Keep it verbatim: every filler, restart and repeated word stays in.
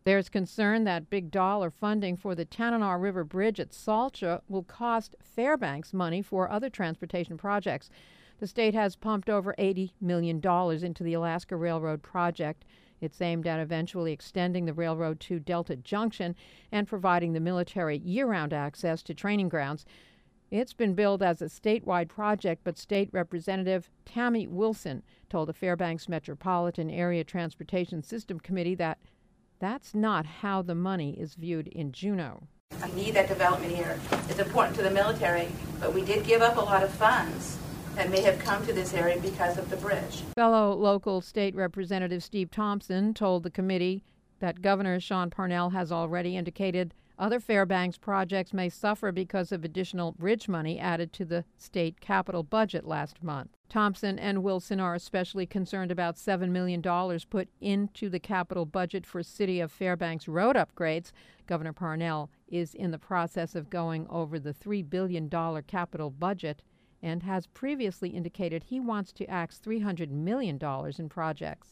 There's concern that big dollar funding for the Tanana River Bridge at Salcha will cost Fairbanks money for other transportation projects. The state has pumped over eighty million dollars into the Alaska Railroad project. It's aimed at eventually extending the railroad to Delta Junction and providing the military year-round access to training grounds. It's been billed as a statewide project, but State Representative Tammy Wilson told the Fairbanks Metropolitan Area Transportation System Committee that that's not how the money is viewed in Juneau. I need that development here. It's important to the military, but we did give up a lot of funds that may have come to this area because of the bridge. Fellow local state representative Steve Thompson told the committee that Governor Sean Parnell has already indicated other Fairbanks projects may suffer because of additional bridge money added to the state capital budget last month. Thompson and Wilson are especially concerned about seven million dollars put into the capital budget for City of Fairbanks road upgrades. Governor Parnell is in the process of going over the three billion dollars capital budget and has previously indicated he wants to axe three hundred million dollars in projects.